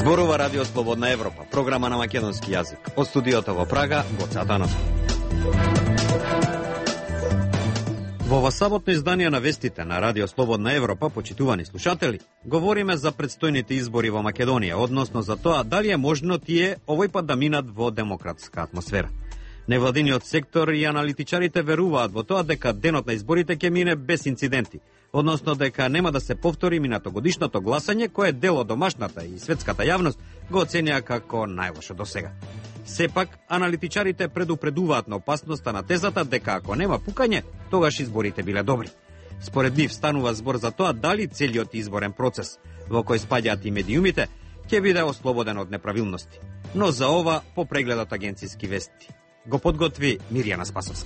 Зборува Радио Слободна Европа, програма на македонски јазик. Од студиото во Прага, Гоце Атанасов. Во ова саботно издание на вестите на Радио Слободна Европа, почитувани слушатели, говориме за предстојните избори во Македонија, односно за тоа дали е можно тие овој пат да минат во демократска атмосфера. Невладиниот сектор и аналитичарите веруваат во тоа дека денот на изборите ќе мине без инциденти, односно дека нема да се повтори минатогодишното гласање кое дел од домашната и светската јавност го оценија како најлошо досега. Сепак, аналитичарите предупредуваат на опасноста на тезата дека ако нема пукање, тогаш изборите биле добри. Според нив станува збор за тоа дали целиот изборен процес, во кој спаѓаат и медиумите, ќе биде ослободен од неправилности. Но за ова по прегледот агенцијски вести го подготви Мирјана Спасовска.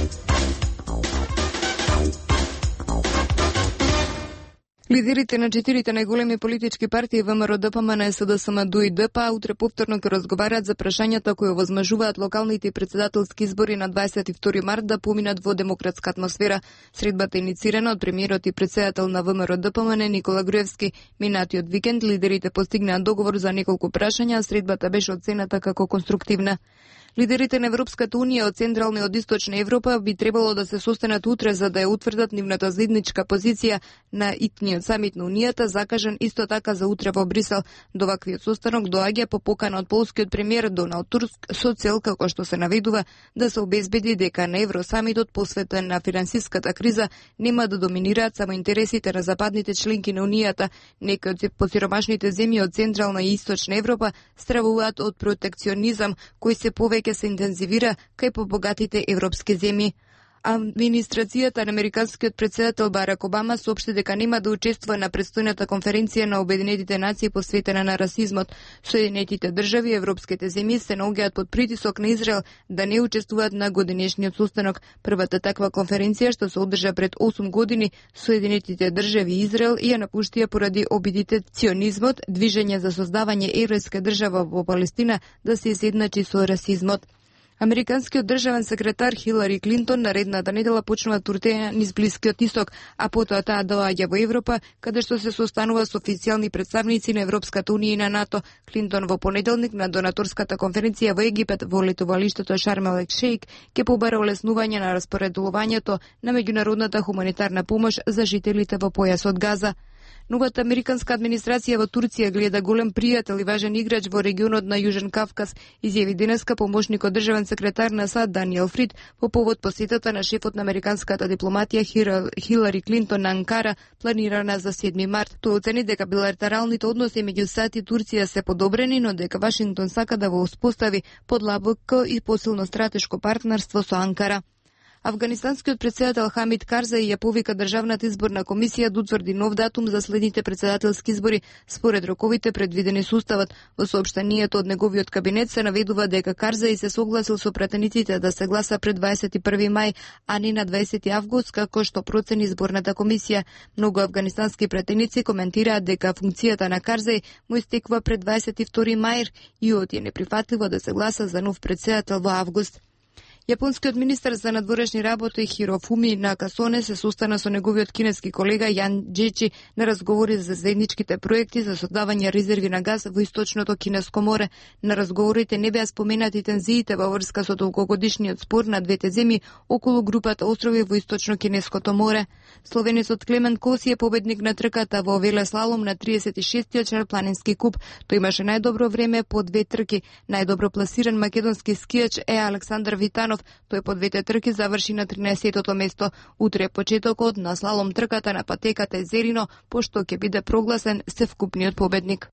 Лидерите на 4 најголеми политички партии ВМРО, ДПМН, СДСМ, и ДПА утре повторно ќе разговараат за прашањата кои овозможуваат локалните и председателски избори на 22 март да поминат во демократска атмосфера. Средбата иницирана од премиерот и председател на ВМРО, ДПМН Никола Груевски. Минатиот викенд лидерите постигнаа договор за неколку прашања, а средбата беше оценета како конструктивна. Лидерите на Европската унија од Централна и од Источна Европа би требало да се состанат утре за да ја утврдат нивната заедничка позиција на итниот самит на Унијата, закажан исто така за утре во Брисел. До ваквиот состанок доаѓа по покана од полскиот премиер Доналд Туск со цел, како што се наведува, да се обезбеди дека на Евросамитот посветен на финансиската криза нема да доминираат само интересите на западните членки на Унијата. Некои од посиромашните земји од Централна и Источна Европа стравуваат од протекционизам кој се повеќе се интензивира кај побогатите европски земји. Администрацијата на американскиот председател Барак Обама соопшти дека нема да учествува на предстојната конференција на Обединетите нации посветена на расизмот. Соединетите држави и европските земји се наоѓаат под притисок на Израел да не учествуваат на годинешниот состанок. Првата таква конференција што се одржа пред 8 години, Соединетите држави и Израел ја напуштија поради обидите ционизмот, движење за создавање еврејска држава во Палестина да се изедначи со расизмот. Американскиот државен секретар Хилари Клинтон наредната недела почнува туртеја низ Блискиот Исток, а потоа таа доаѓа во Европа, каде што се состанува со официјални представници на Европската унија и на НАТО. Клинтон во понеделник на донаторската конференција во Египет во летовалиштето Шарм ел Шејк ќе побара олеснување на распоредувањето на меѓународната хуманитарна помош за жителите во појасот Газа. Новата американска администрација во Турција гледа голем пријател и важен играч во регионот на Јужен Кавказ, изјави денеска помошникот државен секретар на САД Даниел Фрид по повод посетата на шефот на американската дипломатија Хилари Клинтон на Анкара, планирана за 7 март. Тој оцени дека билатералните односи меѓу САД и Турција се подобрени, но дека Вашингтон сака да го успостави подлабоко и посилно стратешко партнерство со Анкара. Афганистанскиот председател Хамид Карзаи ја повика Државната изборна комисија да утврди нов датум за следните председателски избори според роковите предвидени со уставот. Во соопштението од неговиот кабинет се наведува дека Карзаи се согласил со пратениците да се гласа пред 21 мај, а не на 20 август, како што процени изборната комисија. Многу афганистански пратеници коментираат дека функцијата на Карзаи му истекува пред 22 мај и од е неприфатливо да се гласа за нов председател во август. Јапонскиот министер за надворешни работи Хирофуми Накасоне се состана со неговиот кинески колега Јан Джечи на разговори за заедничките проекти за создавање резерви на газ во источното Кинеско море. На разговорите не беа споменати тензиите во врска со долгогодишниот спор на двете земји околу групата острови во источно Кинеското море. Словенецот Клемент Коси е победник на трката во велеслалом на 36-тиот шарпланински куп. Тој имаше најдобро време по 2 трки. Најдобро пласиран македонски скијач е Александар Витанов. Тој по 2 трки заврши на 13-тото место. Утре почетокот на слалом трката на патеката е Зерино, пошто ќе биде прогласен севкупниот победник.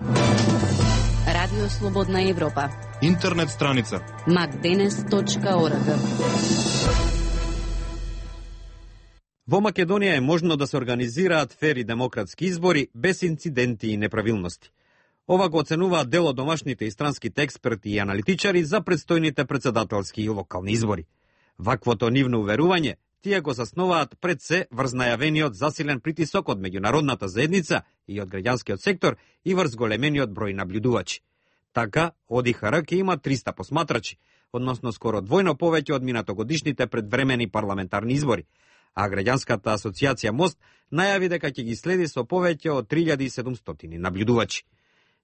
Радио Слободна Европа. Интернет страница macdenes.org. Во Македонија е можно да се организираат фери демократски избори без инциденти и неправилности. Ова го оценуваат дел од домашните и странските експерти и аналитичари за предстојните председателски и локални избори. Ваквото нивно уверување тие го засноваат пред се врз најавениот засилен притисок од меѓународната заедница и од граѓанскиот сектор и врз големениот број наблюдувачи. Така, ОДИХР ќе има 300 посматрачи, односно скоро двојно повеќе од минатогодишните предвремени парламентарни избори, а граѓанската асоциација МОСТ најави дека ќе ги следи со повеќе од 3700 наблюдувачи.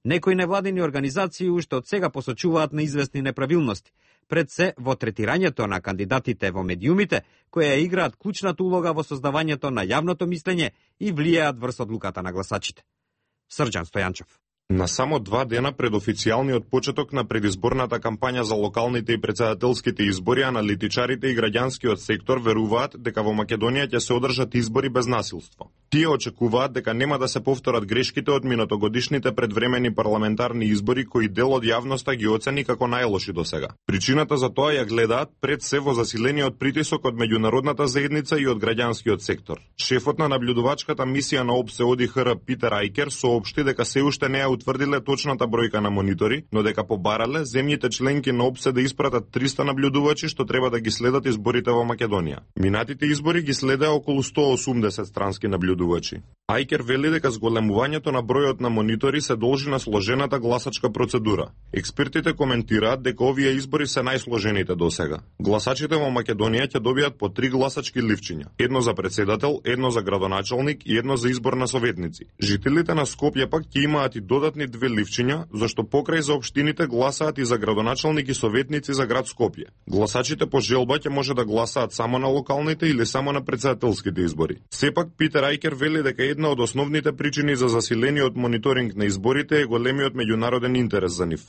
Некои невладини организации уште од сега посочуваат на известни неправилности, пред се во третирањето на кандидатите во медиумите, кои играат клучната улога во создавањето на јавното мислење и влијаат врз одлуката на гласачите. Срđan Стојанчев. На само 2 дена пред официјалниот почеток на предизборната кампања за локалните и претседателските избори, аналитичарите и граѓанскиот сектор веруваат дека во Македонија ќе се одржат избори без насилство. Тие очекуваат дека нема да се повторат грешките од минатогодишните предвремени парламентарни избори кои дел од јавноста ги оцени како најлоши досега. Причината за тоа ја гледаат пред се во засилениот притисок од меѓународната заедница и од граѓанскиот сектор. Шефот на наблюдувачката мисија на ОБСЕ ОДИХР Питер Ајкер соопшти дека се уште не ја утврдиле точната бројка на монитори, но дека побарале земјите членки на ОБСЕ да испратат 300 наблюдувачи што треба да ги следат изборите во Македонија. Минатите избори ги следеа околу 180 странски наблюдувачи. Ајкер вели дека зголемувањето на бројот на монитори се должи на сложената гласачка процедура. Експертите коментираат дека овие избори се најсложените досега. Гласачите во Македонија ќе добијат по 3 гласачки ливчиња, едно за председател, едно за градоначалник и едно за избор на советници. Жителите на Скопје пак ќе имаат и додатни 2 ливчиња, зашто покрај за општините гласаат и за градоначалник и советници за град Скопје. Гласачите по желба ќе може да гласаат само на локалните или само на председателските избори. Сепак Питер Ајкер вели дека една од основните причини за засилениот мониторинг на изборите е големиот меѓународен интерес за нив.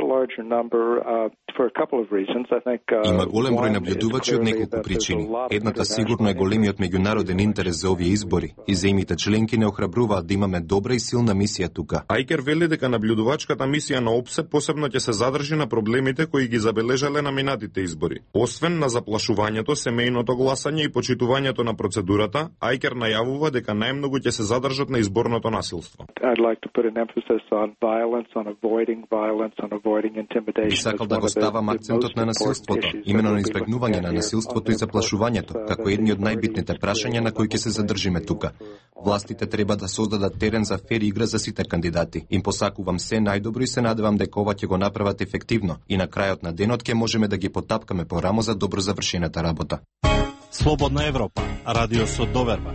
Има голем број наблюдувачи од неколку причини. Едната сигурно е големиот меѓународен интерес за овие избори и земјите членки не охрабруваат да имаме добра и силна мисија тука. Ајкер вели дека наблюдувачката мисија на ОБСЕ посебно ќе се задржи на проблемите кои ги забележале на минатите избори. Освен на заплашувањето, семејното гласање и почитувањето на процедурата, Ајкер најавува дека најмногу ќе се задржат на изборното насилство. Би сакал да го ставам акцентот на насилството, имено на избегнување на насилството и заплашувањето, како едни од најбитните прашања на кои ќе се задржиме тука. Властите треба да создадат терен за фер игра за сите кандидати. Им посакувам се најдобро и се надевам дека ова ќе го направат ефективно и на крајот на денот ќе можеме да ги потапкаме по рамо за добро завршената работа. Слободна Европа, радио со доверба.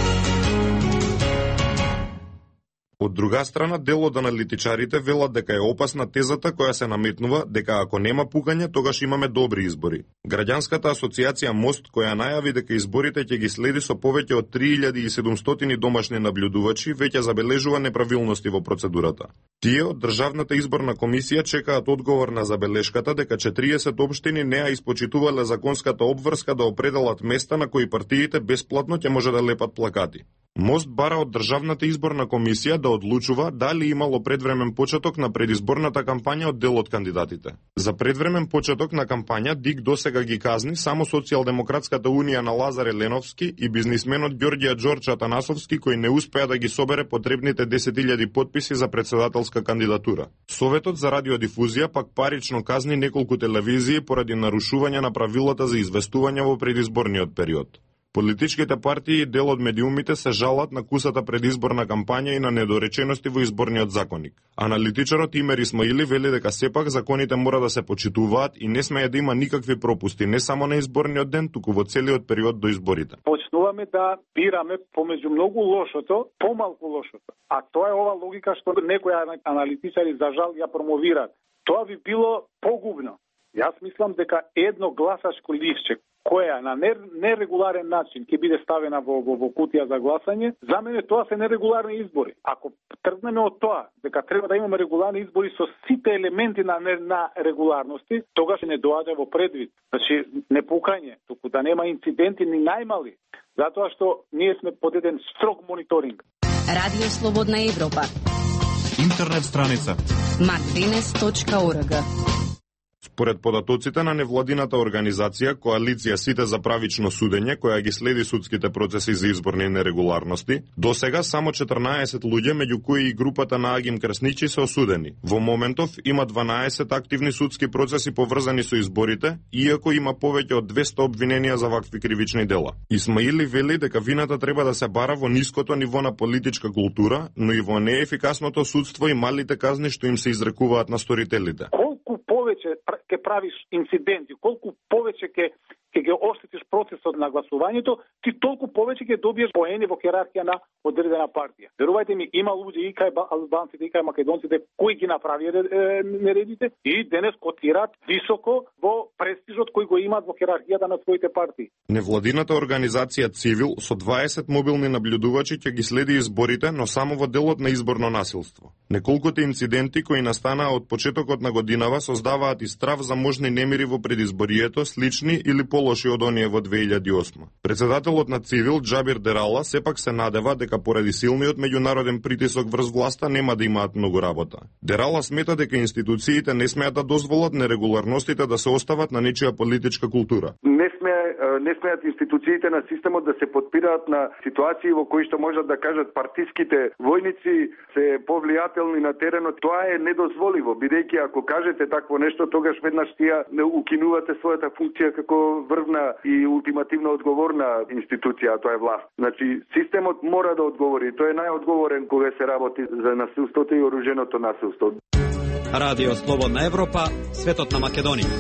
Од друга страна, дел од аналитичарите велат дека е опасна тезата која се наметнува дека ако нема пукање, тогаш имаме добри избори. Граѓанската асоциација Мост, која најави дека изборите ќе ги следи со повеќе од 3700 домашни наблюдувачи, веќе забележува неправилности во процедурата. Тие од Државната изборна комисија чекаат одговор на забелешката дека 40 општини не ја испочитувале законската обврска да определат места на кои партиите бесплатно ќе може да лепат плакати. Мост бара од Државната изборна комисија да одлучува дали имало предвремен почеток на предизборната кампања од дел од кандидатите. За предвремен почеток на кампања ДИК досега ги казни само Социјалдемократската унија на Лазар Еленовски и бизнисменот Ѓорѓија Џорџ Атанасовски, кој не успеа да ги собере потребните 10.000 потписи за председателска кандидатура. Советот за радиодифузија пак парично казни неколку телевизии поради нарушување на правилата за известување во предизборниот период. Политичките партии и дел од медиумите се жалат на кусата предизборна кампања и на недоречености во изборниот законник. Аналитичарот Имер Исмаили вели дека сепак законите мора да се почитуваат и не смее да има никакви пропусти, не само на изборниот ден, туку во целиот период до изборите. Почнуваме да бираме помеѓу многу лошото, помалку лошото. А тоа е ова логика што некои аналитичари за жал ја промовираат. Тоа би било погубно. Јас мислам дека едно гласачко ливче која на нерегуларен начин ќе биде ставена во кутија за гласање, за мене тоа се нерегуларни избори. Ако тргнеме од тоа дека треба да имаме регуларни избори со сите елементи на регуларности, тогаш не доаѓа во предвид. Значи не пукање, туку да нема инциденти ни најмали, затоа што ние сме под еден строг мониторинг. Радио Слободна Европа. Интернет страница macdenes.org. Според податоците на невладината организација Коалиција Сите за правично судење, која ги следи судските процеси за изборни нерегуларности, досега само 14 луѓе, меѓу кои и групата на Агим Красничи, се осудени. Во моментов има 12 активни судски процеси поврзани со изборите, иако има повеќе од 200 обвиненија за вакви кривични дела. Исмаили вели дека вината треба да се бара во ниското ниво на политичка култура, но и во неефикасното судство и малите казни што им се изрекуваат на сторителите. Колку повеќе ќе правиш инциденти, колку повеќе ќе ги оштетиш процесот процесот на гласувањето, ти толку повеќе ќе добиеш поени во хиерархија на одредена партија. Верувајте ми, има луѓе и кај албанците и кај македонците кои ги направија нередите и денес котираат високо во престижот кој го имаат во хиерархијата на своите партии. Невладината организација Цивил со 20 мобилни наблюдувачи ќе ги следи изборите, но само во делот на изборно насилство. Неколкуте инциденти кои настанаа од почетокот на годинава создаваат и страв за можни немири во предизборието, слични или полоши од оние во 2008. Председателот на Цивил, Джабир Дерала, сепак се надева дека поради силниот меѓународен притисок врз власта нема да имаат многу работа. Дерала смета дека институциите не смеат да дозволат нерегуларностите да се остават на нечија политичка култура. Не смеат институциите на системот да се подпираат на ситуации во кои што можат да кажат партиските војници се повлијателни на теренот. Тоа е недозволиво, бидејќи ако кажете такво нешто, тогаш веднаш тие укинувате својата функција како врвна и ултимативно одговорна институција, тоа е власт. Значи, системот мора да одговори. Тој е најодговорен кога се работи за насилството и оруженото насилство. Радио Слободна Европа, светот на Македонија.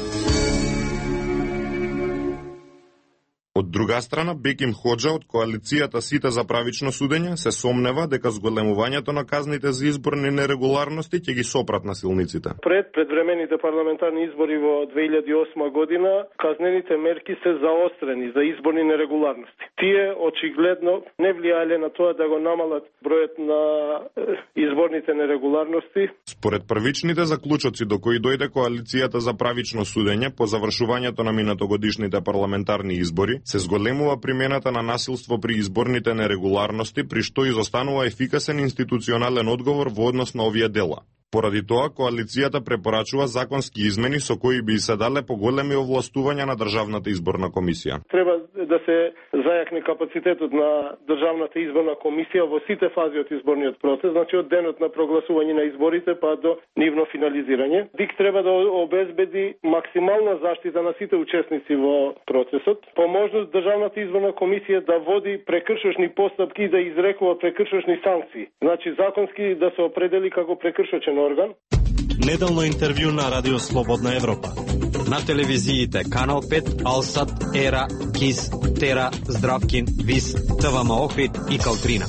Од друга страна, Беким Хоџа од коалицијата Сите за правично судење се сомнева дека зголемувањето на казните за изборни нерегуларности ќе ги сопрат насилниците. Пред предвремените парламентарни избори во 2008 година, казнените мерки се заострени за изборни нерегуларности. Тие очигледно не влијале на тоа да го намалат бројот на изборните нерегуларности. Според првичните заклучоци до кои дојде коалицијата за правично судење по завршувањето на минатогодишните парламентарни избори, се зголемува примената на насилство при изборните нерегуларности, при што изостанува ефикасен институционален одговор во однос на овие дела. Поради тоа, коалицијата препорачува законски измени со кои би се дале поголеми овластувања на Државната изборна комисија. Треба да се зајакне капацитетот на Државната изборна комисија во сите фази од изборниот процес, значи од денот на прогласување на изборите па до нивно финализирање. ДИК треба да обезбеди максимална заштита на сите учесници во процесот, по можност Државната изборна комисија да води прекршочни постапки и да изрекува прекршочни санкции. Значи законски да се определи како прекршочен орган. Неделно интервју на Радио Слободна Европа. На телевизиите Канал 5, Алсат, Ера, Кис, Тера, Здравкин, Вис, ТВМ Охрид и Калтрина.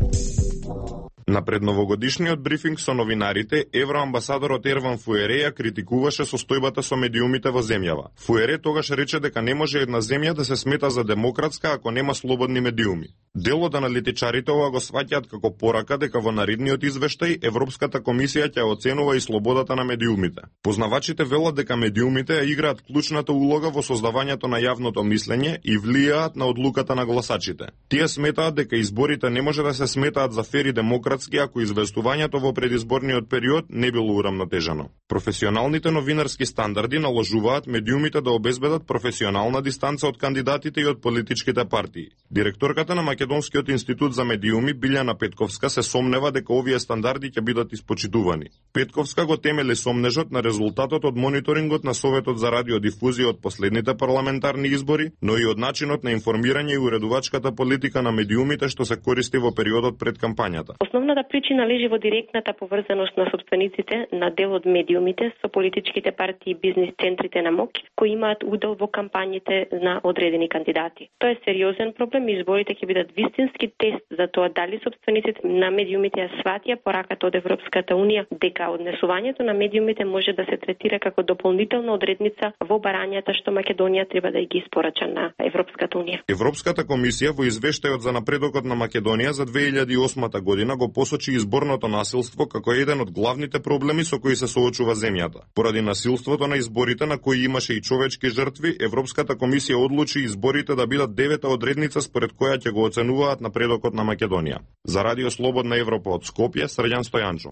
На предновогодишниот брифинг со новинарите, евроамбасадорот Ерван Фуере ја критикуваше состојбата со медиумите во земјава. Фуере тогаш рече дека не може една земја да се смета за демократска ако нема слободни медиуми. Дел од аналитичарите ова го сваќаат како порака дека во наредниот извештај Европската комисија ќе оценува и слободата на медиумите. Познавачите велат дека медиумите ја играат клучната улога во создавањето на јавното мислење и влијаат на одлуката на гласачите. Тие сметаат дека изборите не може да се сметаат за фери демократски ако известувањето во предизборниот период не било урамнотежано. Професионалните новинарски стандарди наложуваат медиумите да обезбедат професионална дистанца од кандидатите и од политичките партии. Директорката на Македонскиот институт за медиуми Билјана Петковска се сомнева дека овие стандарди ќе бидат испочитувани. Петковска го темели сомнежот на резултатот од мониторингот на Советот за радиодифузија од последните парламентарни избори, но и од начинот на информирање и уредувачката политика на медиумите што се користи во периодот пред кампањата. Основната причина лежи во директната поврзаност на собствениците на дел од медиумите со политичките партии и бизнис центрите на моќ, кои имаат удел во кампањите на одредени кандидати. Тоа е сериозен проблем и изборите ќе бидат вистински тест за тоа дали собствениците на медиумите ја сватија пораката од Европската унија дека однесувањето на медиумите може да се третира како дополнителна одредница во барањата што Македонија треба да ги испорача на Европската унија. Европската комисија во извештајот за напредокот на Македонија за 2008 година го посочи изборното насилство како еден од главните проблеми со кои се соочува земјата. Поради насилството на изборите на кои имаше и човечки жртви, Европската комисија одлучи изборите да бидат девета одредница според која ќе го оценуваат напредокот на Македонија. За Радио Слободна Европа од Скопје, Срđan Стојанчов.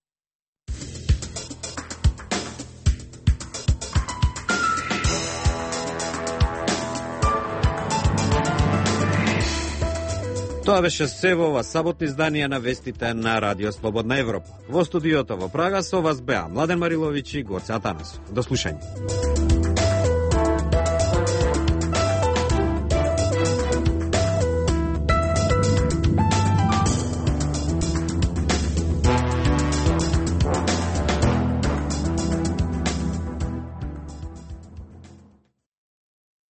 Тоа беше се во ова саботно издание на вестите на Радио Слободна Европа. Во студиото во Прага со вас беа Младен Мариловиќ и Горце Атанасов. До слушање.